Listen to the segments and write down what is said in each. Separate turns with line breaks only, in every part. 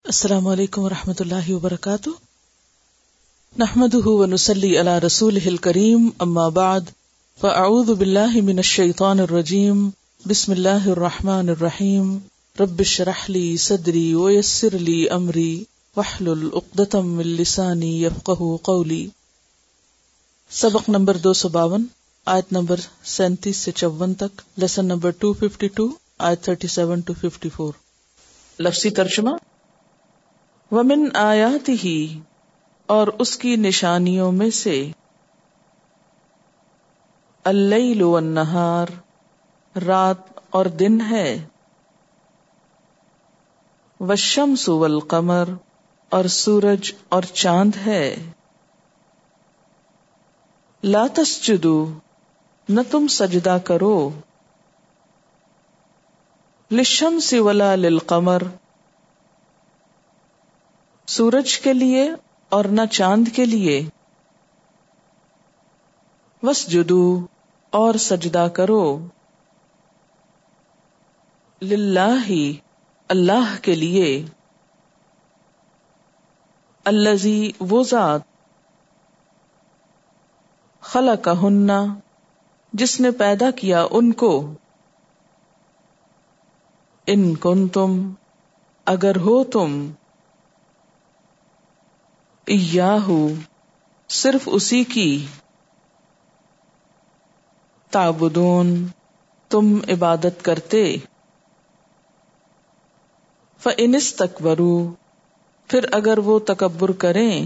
السلام علیکم ورحمۃ اللہ وبرکاتہ، نحمده ونصلی علی رسولہ الکریم، اما بعد فاعوذ باللہ من الشیطان الرجیم، بسم اللہ الرحمن الرحیم، رب اشرح لی صدری ویسر لی امری واحلل عقدۃ من لسانی یفقہوا قولی۔ سبق نمبر 252، آیت نمبر 37 سے 54 تک، لیسن نمبر 252، آیت 37 to 54۔ لفظی ترجمہ: وَمِنْ آیَاتِهِ، اور اس کی نشانیوں میں سے، اللیل والنہار، رات اور دن ہے، والشمس والقمر، اور سورج اور چاند ہے، لا تسجدوا، نہ تم سجدہ کرو، للشمس ولا للقمر، سورج کے لیے اور نہ چاند کے لیے، واسجدوا، اور سجدہ کرو، للہ، اللہ کے لیے، الذی، وہ ذات، خلقہن، جس نے پیدا کیا ان کو، ان کنتم، اگر ہو تم، ایاہ، صرف اسی کی، تعبدون، تم عبادت کرتے، فإن استکبروا، پھر اگر وہ تکبر کریں،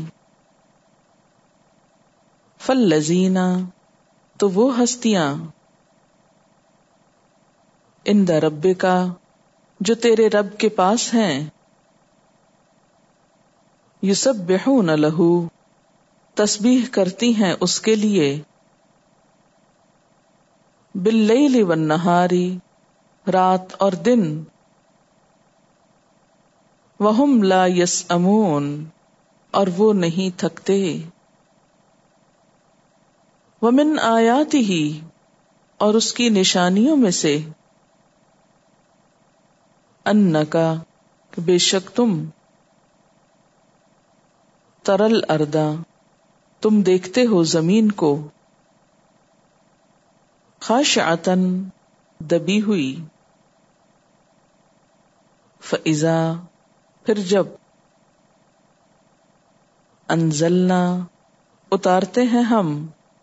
فالذین، تو وہ ہستیاں، عند ربک، جو تیرے رب کے پاس ہیں، یسبحون لہ، تسبیح کرتی ہیں اس کے لیے، باللیل والنہار، رات اور دن، وہم لا یسأمون، اور وہ نہیں تھکتے، ومن آیاتہ، اور اس کی نشانیوں میں سے، انکا، بے شک تم، ترل اردا، تم دیکھتے ہو زمین کو، خاشعتن، دبی ہوئی، فاذا، پھر جب، انزلنا، اتارتے ہیں ہم،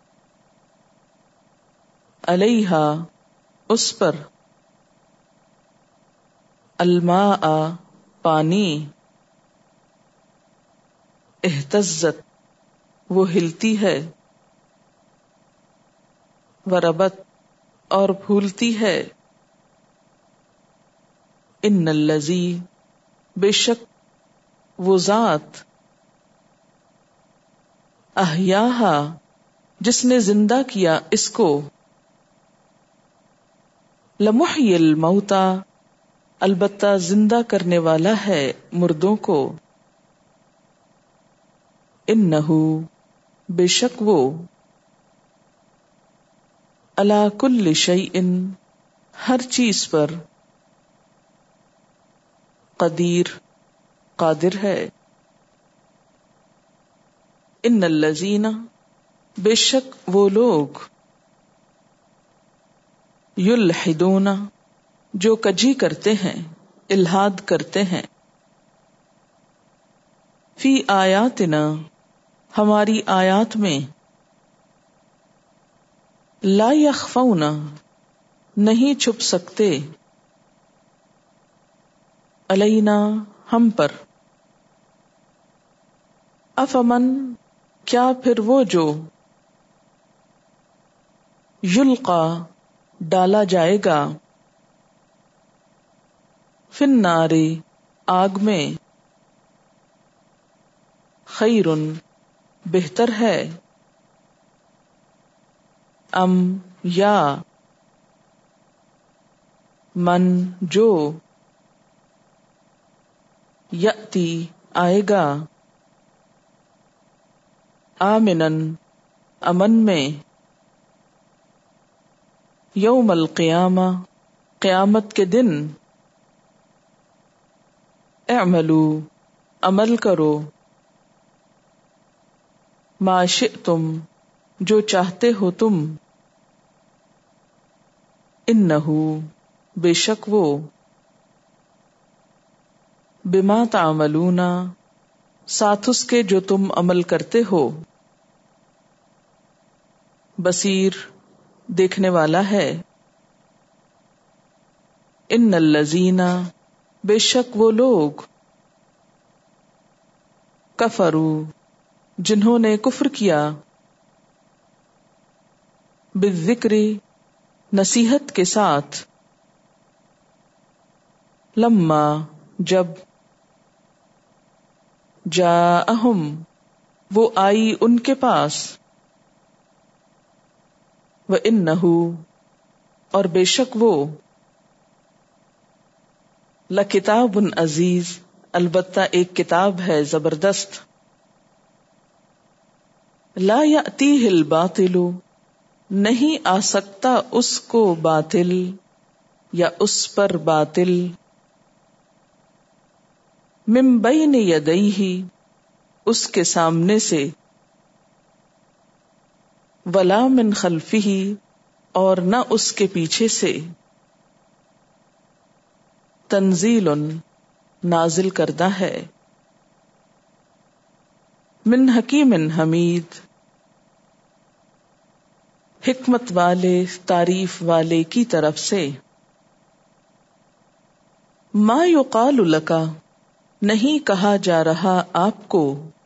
علیہا، اس پر، الماء، پانی، اہتزت، وہ ہلتی ہے، وربت، اور پھولتی ہے، ان الذی، بے شک وہ ذات، احیاہا، جس نے زندہ کیا اس کو، لمحیی الموتى، البتہ زندہ کرنے والا ہے مردوں کو، انہ، بے شک وہ، علی کل شیء، ہر چیز پر، قدیر، قادر ہے، ان الذین، بے شک وہ لوگ، یلحدون، جو کجی کرتے ہیں، الحاد کرتے ہیں، فی آیاتنا، ہماری آیات میں، لا یخفون، نہیں چھپ سکتے، علینا، ہم پر، افمن، کیا پھر وہ جو، یلقا، ڈالا جائے گا، فی النار، آگ میں، خیر، بہتر ہے، ام، یا، من، جو، یأتی، آئے گا، آمنن، امن میں، یوم القیامہ، قیامت کے دن، اعملوا، عمل کرو، ما شئتم جو چاہتے ہو تم، انہو بے شک وہ، بما تعملون ساتھ اس کے جو تم عمل کرتے ہو، بصیر دیکھنے والا ہے۔ ان الذین بے شک وہ لوگ، کفروا جنہوں نے کفر کیا، بالذکر نصیحت کے ساتھ، لما جب، جاءہم وہ آئی ان کے پاس، وَإِنَّهُ اور بے شک وہ، لکتاب عزیز البتہ ایک کتاب ہے زبردست، لا یأتیہ الباطل نہیں آ سکتا اس کو باطل یا اس پر باطل، من بین یدیہ اس کے سامنے سے، ولا من خلفہ اور نہ اس کے پیچھے سے، تنزیل نازل کردہ ہے، من حکیم حمید حکمت والے تعریف والے کی طرف سے، ما یقال لک نہیں کہا جا رہا آپ کو،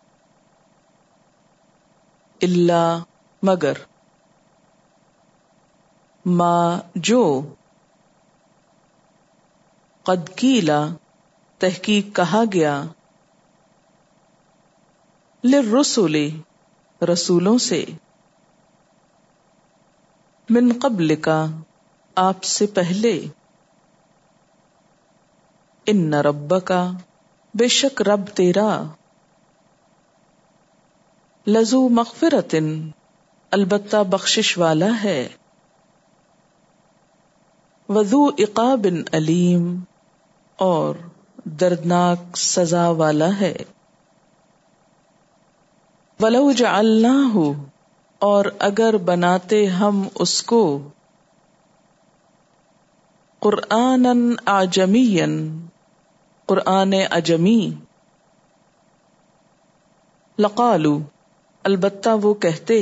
الا مگر، ما جو، قد قیل تحقیق کہا گیا، للرسل رسولوں سے، من قبلک آپ سے پہلے، ان ربک بے شک رب تیرا، لذو مغفرۃ البتہ بخشش والا ہے، وذو عقاب علیم اور دردناک سزا والا ہے، ولو جعلناہ اور اگر بناتے ہم اس کو، قرآنا اعجمیا قرآن اعجمی، لقالوا البتہ وہ کہتے،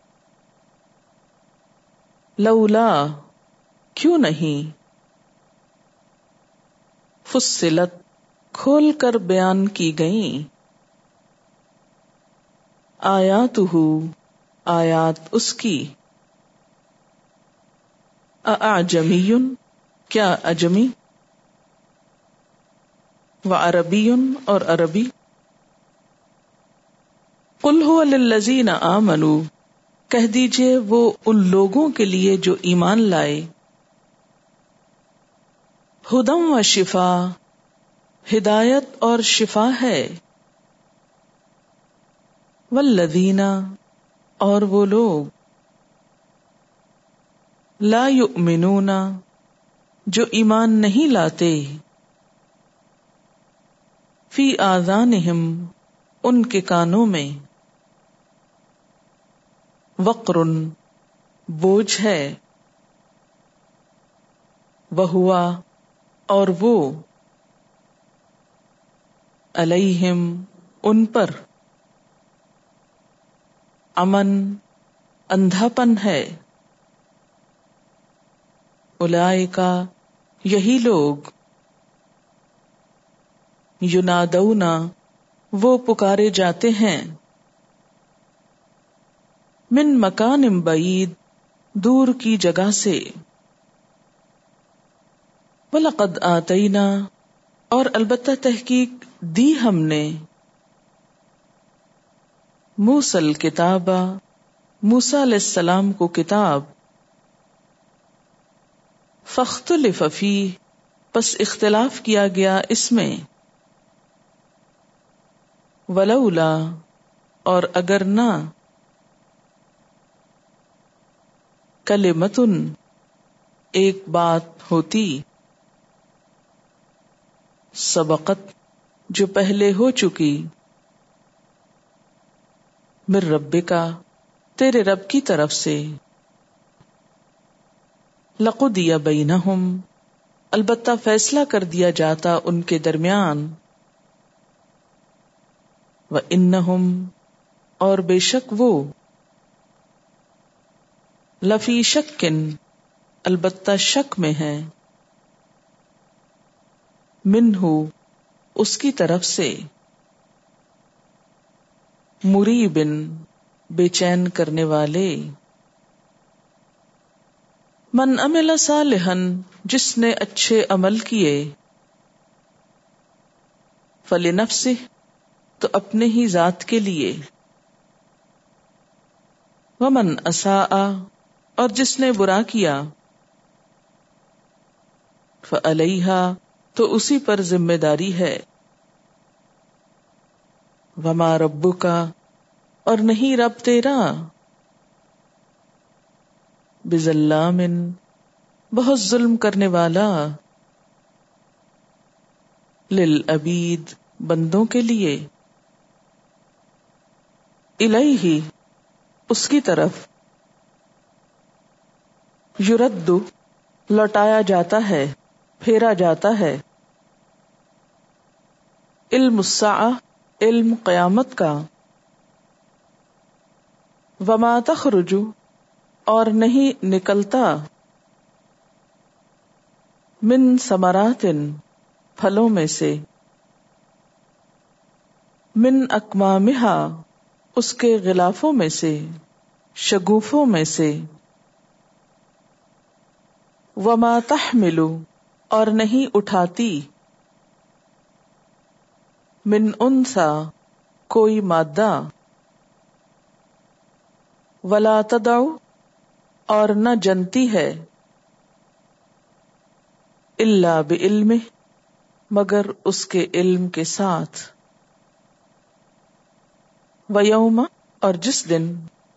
لولا کیوں نہیں، فصلت کھول کر بیان کی گئیں، آیاتہ آیات اس کی، اعجمی کیا اجمی، وعربی اور عربی، قل هو للذین آمنوا کہہ دیجئے وہ ان لوگوں کے لیے جو ایمان لائے، ہدی و شفا ہدایت اور شفا ہے، والذین اور وہ لوگ، لا یؤمنون جو ایمان نہیں لاتے، فی آذانہم ان کے کانوں میں، وقر بوجھ ہے، وہوا اور وہ، علیہم ان پر، امن اندھاپن ہے، اولئک یہی لوگ، ینادون وہ پکارے جاتے ہیں، من مکان بعید دور کی جگہ سے، وَلَقَدْ آتَيْنَا اور البتہ تحقیق دی ہم نے، موسیٰ الکتاب موسیٰ علیہ السلام کو کتاب، فاختلف فیہ پس اختلاف کیا گیا اس میں، ولولا اور اگر نہ، کلمۃ ایک بات ہوتی، سبقت جو پہلے ہو چکی، من ربک، تیرے رب کی طرف سے، لقضی بینہم، البتہ فیصلہ کر دیا جاتا ان کے درمیان، وانہم، اور بے شک وہ، لفی شکن، البتہ شک میں ہے، منہ، اس کی طرف سے، مریبن، بے چین کرنے والے، من عمل صالحا، جس نے اچھے عمل کیے، فلنفسہ، تو اپنے ہی ذات کے لیے، ومن اساء، اور جس نے برا کیا، فعلیہا، تو اسی پر ذمہ داری ہے، وما ربک، اور نہیں رب تیرا، بظلام، بہت ظلم کرنے والا، للعبید، بندوں کے لیے، الیہ، اس کی طرف، یرد، لوٹایا جاتا ہے، پھیرا جاتا ہے، علم الساعہ، علم قیامت کا، وما تخرج، اور نہیں نکلتا، من ثمرات، پھلوں میں سے، من اکمامہا، اس کے غلافوں میں سے، شگوفوں میں سے، وما تحمل، اور نہیں اٹھاتی، من انثی، کوئی مادہ، ولا تدع، اور نہ جنتی ہے، الا بعلمہ، مگر اس کے علم کے ساتھ، ویوم، اور جس دن،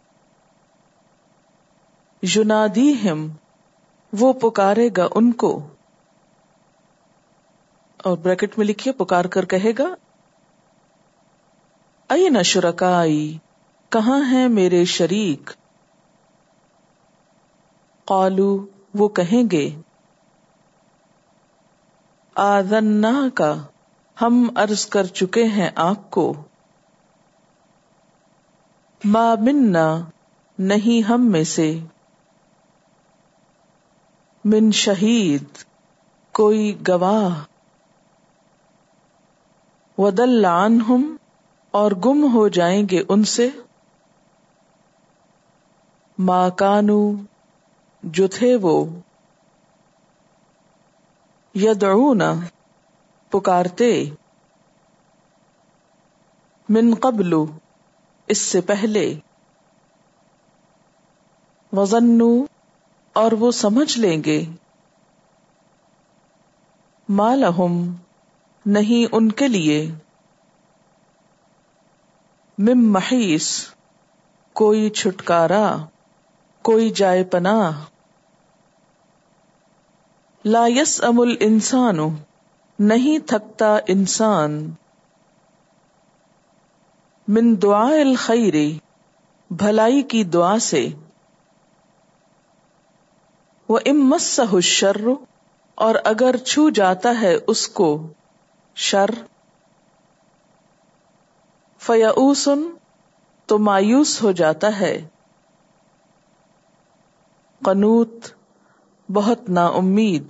ینادیہم، وہ پکارے گا ان کو، اور بریکٹ میں لکھیے پکار کر کہے گا، این شرکائی، کہاں ہیں میرے شریک، قالو، وہ کہیں گے، آذناک، ہم عرض کر چکے ہیں آپ کو، ما منا، نہیں ہم میں سے، من شہید، کوئی گواہ، وضل عنہم، اور گم ہو جائیں گے ان سے، ما کانوا، جو تھے وہ، یدعون، پکارتے، من قبل، اس سے پہلے، وظنوا، اور وہ سمجھ لیں گے، ما لہم، نہیں ان کے لیے، من محیص، کوئی چھٹکارا، کوئی جائے پناہ، لا یسأم الانسان، نہیں تھکتا انسان، من دعاء الخیر، بھلائی کی دعا سے، وَإِن مَسَّهُ الشَّرُّ، اور اگر چھو جاتا ہے اس کو شر، فَيَئُوسٌ، تو مایوس ہو جاتا ہے، قنوط، بہت نا امید،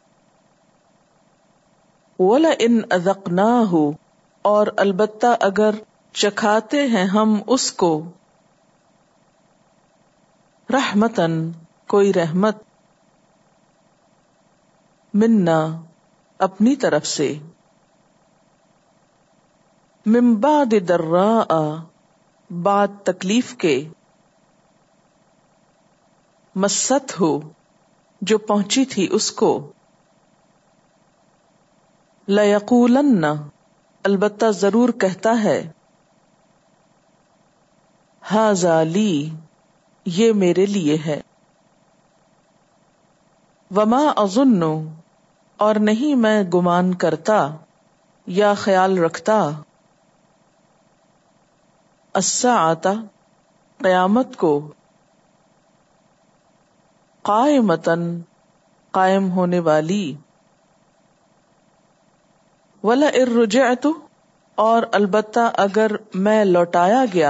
وَلَئِنْ أَذَقْنَاهُ، اور البتہ اگر چکھاتے ہیں ہم اس کو، رحمتاً، کوئی رحمت، منا، اپنی طرف سے، من بعد ضراء، بعد تکلیف کے، مست ہو، جو پہنچی تھی اس کو، لَيَقُولَنَّ، البتہ ضرور کہتا ہے، ھذا لی، یہ میرے لیے ہے، وما اظن، اور نہیں میں گمان کرتا، یا خیال رکھتا، الساعۃ قیامت کو، قائمتاً قائم ہونے والی، وَلَئِن رُجِعْتُ اور البتہ اگر میں لوٹایا گیا،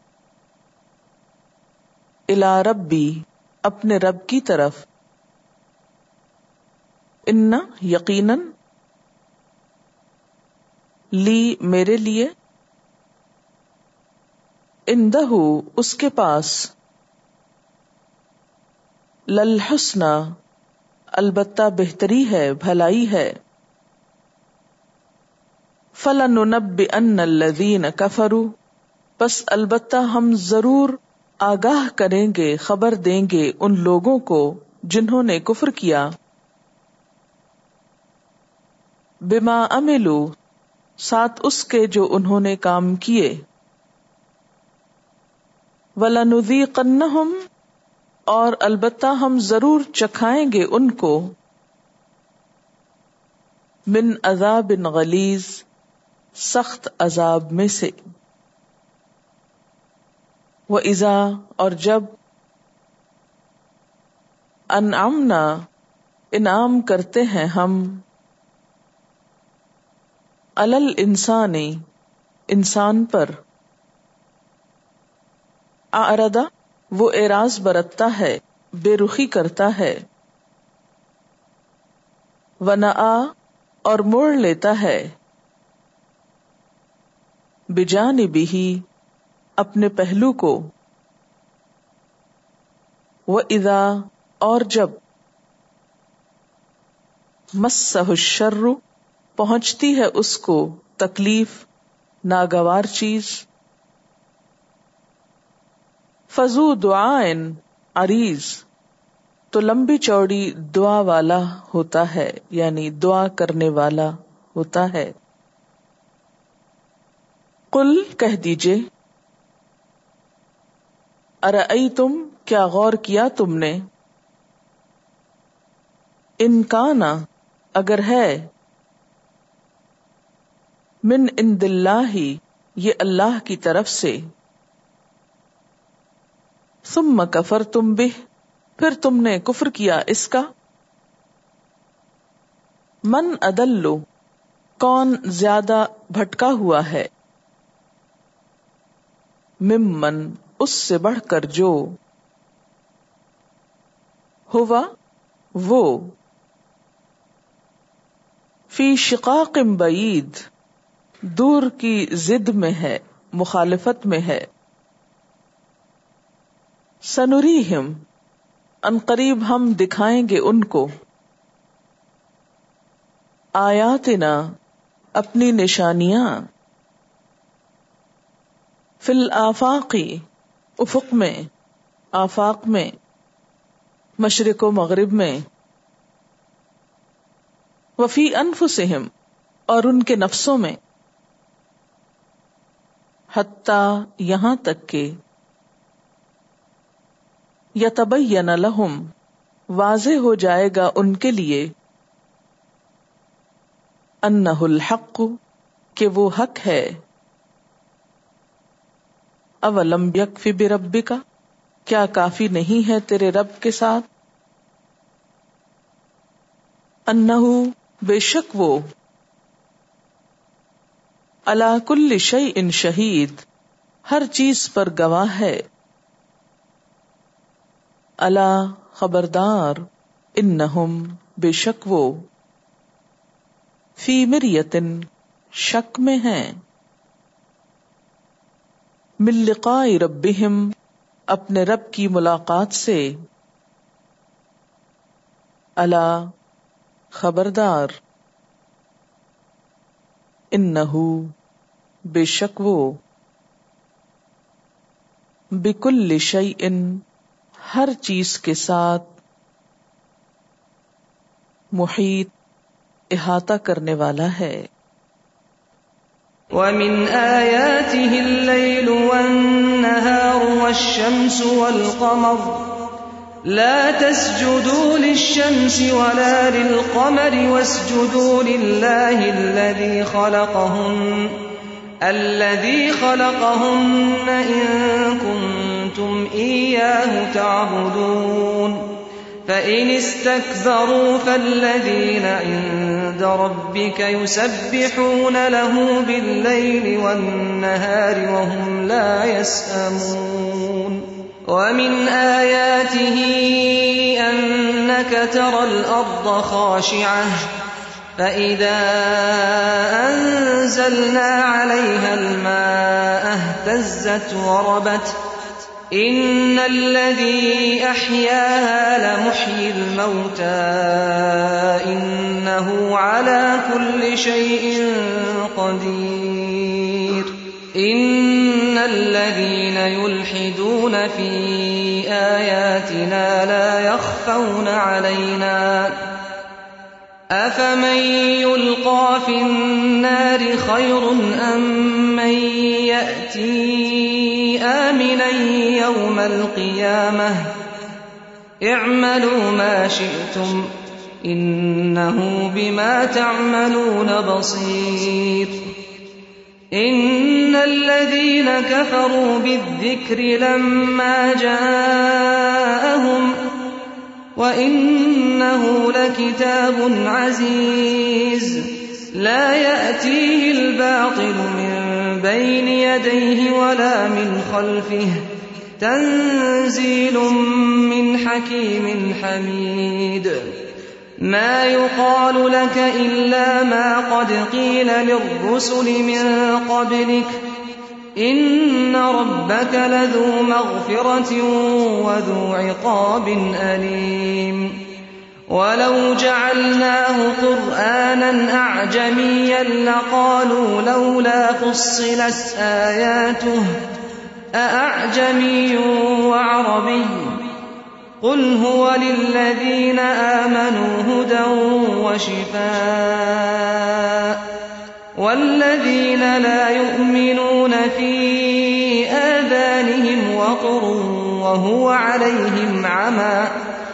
اِلیٰ ربی اپنے رب کی طرف، ان یقیناً، لی میرے لیے، اندہ اس کے پاس، للحسنی البتہ بہتری ہے، بھلائی ہے، فلننبئن الذین کفروا پس البتہ ہم ضرور آگاہ کریں گے، خبر دیں گے ان لوگوں کو جنہوں نے کفر کیا، بما عملوا ساتھ اس کے جو انہوں نے کام کیے، وَلَنُذِيقَنَّهُمْ اور البتہ ہم ضرور چکھائیں گے ان کو، من عذاب غلیظ سخت عذاب میں سے، وَإِذَا اور جب، انعمنا انعام کرتے ہیں ہم، علی الانسان انسان پر، اعرض وہ اعراض برتتا ہے، بے رخی کرتا ہے، ونأى اور موڑ لیتا ہے، بجانبہ اپنے پہلو کو، وَإِذَا اور جب، مَسَّهُ الشَّرُّ پہنچتی ہے اس کو تکلیف، ناگوار چیز، فَذُو دُعَاءٍ عَرِيضٍ تو لمبی چوڑی دعا والا ہوتا ہے، یعنی دعا کرنے والا ہوتا ہے، قل کہہ دیجئے، ارأیتم کیا غور کیا تم نے، ان کان اگر ہے، من عند اللہ یہ اللہ کی طرف سے، ثم کفرتم بہ پھر تم نے کفر کیا اس کا، من اضل کون زیادہ بھٹکا ہوا ہے، ممن اس سے بڑھ کر جو، ہوا وہ، فی شقاق بعید دور کی ضد میں ہے، مخالفت میں ہے، سنریہم ان قریب ہم دکھائیں گے ان کو، آیاتنا اپنی نشانیاں، فی الآفاق افق میں، آفاق میں، مشرق و مغرب میں، وفی انفسہم اور ان کے نفسوں میں، حتی یہاں تک کہ، یتبین لہم واضح ہو جائے گا ان کے لیے، انہ الحق کہ وہ حق ہے، اولم یکفی بربک کیا کافی نہیں ہے تیرے رب کے ساتھ، انہ بے شک وہ، علی کل شیء شہید ہر چیز پر گواہ ہے، الا خبردار، انہم بے شک وہ، فی مریۃ شک میں ہیں، من لقاء ربہم اپنے رب کی ملاقات سے، الا خبردار، انہو بے شک وہ، بکل شیء ہر چیز کے ساتھ، محیط احاطہ کرنے والا ہے،
وَمِنْ آيَاتِهِ اللَّيْلُ وَالنَّهَارُ وَالشَّمْسُ وَالْقَمَرُ لا تسجدوا للشمس ولا للقمر واسجدوا لله الذي خلقهن إن كنتم إياه تعبدون فإن استكبروا فالذين عند ربك يسبحون له بالليل والنهار وهم لا يسأمون ومن آياته أنك ترى الأرض خاشعة فإذا أنزلنا عليها الماء اهتزت وربت إن الذي أحياها لمحيي الموتى إنه على كل شيء قدير إن الذين يلحدون في آياتنا لا يخفون علينا أفمن يلقى في النار خير أم من يأتي آمنا يوم القيامة اعملوا ما شئتم إنه بما تعملون بصير إن الذين كفروا بالذكر لما جاءهم وإنه لكتاب عزيز لا يأتيه الباطل من بين يديه ولا من خلفه تنزيل من حكيم حميد ما يقال لك إلا ما قد قيل للرسل من قبلك إن ربك لذو مغفرة وذو عقاب أليم ولو جعلناه قرآنا أعجميا لقالوا لولا فصلت آياته أأعجمي وعربي قل هو للذين آمنوا هدى وشفاء والذين لا يؤمنون في آذانهم وقر وهو عليهم عمى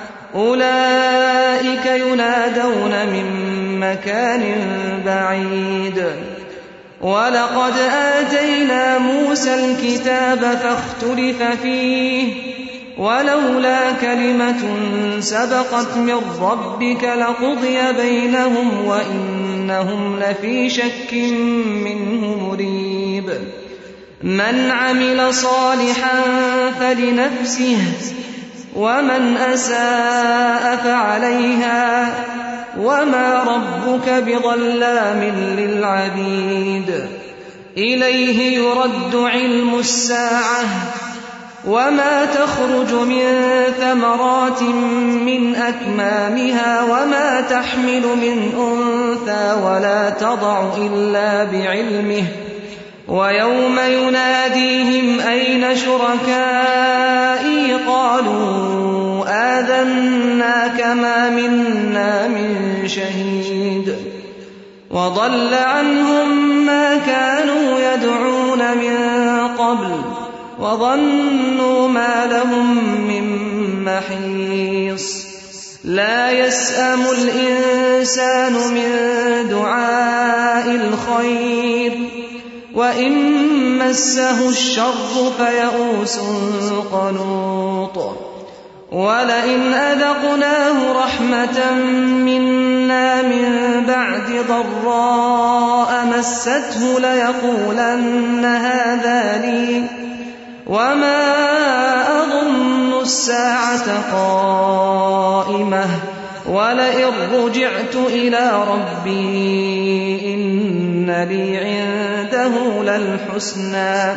أولئك ينادون من مكان بعيد ولقد آتينا موسى الكتاب فاختلف فيه ولولا كلمة سبقت من ربك لقضي بينهم وإنهم لفي شك منه مريب من عمل صالحا فلنفسه ومن أساء فعليها وما ربك بظلام للعبيد إليه يرد علم الساعة وما تخرج من ثمرات من أكمامها وما تحمل من أنثى ولا تضع إلا بعلمه ويوم يناديهم أين شركائي قالوا آذناك ما منا من شهيد وضل عنهم ما كانوا يدعون من قبل وظنوا ما لهم من محيص لا يسأم الإنسان من دعاء الخير وإن مسه الشر فيئوس قنوط ولئن أذقناه رحمة منا من بعد ضراء مسته ليقولن هذا لي وما أظن الساعة قائمة ولئن رجعت إلى ربي إن لي عنده للحسنى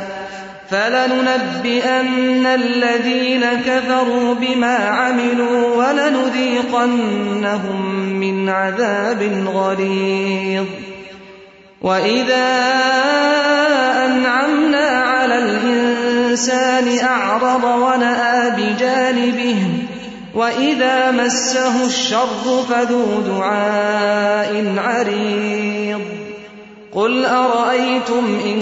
فلننبئن الذين كفروا بما عملوا ولنذيقنهم من عذاب غليظ وإذا أنعمنا على الإنسان أعرض ونأى بجانبه وإذا مسه الشر فذو دعاء عريض قل أرأيتم إن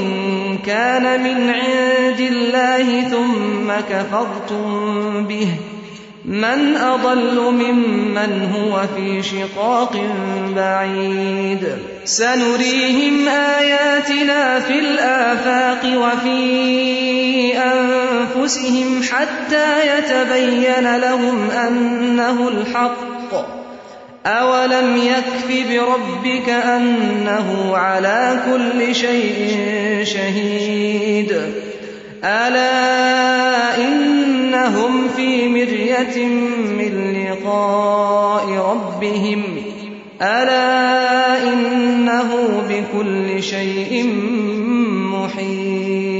كان من عند الله ثم كفرتم به من أضل ممن هو في شقاق بعيد سنريهم آياتنا في الآفاق وفي أنفسهم حتى يتبين لهم أنه الحق أولم يكف بربك أنه على كل شيء شهيد ألا إنهم في مرية من لقاء ربهم ألا إنه بكل شيء محيط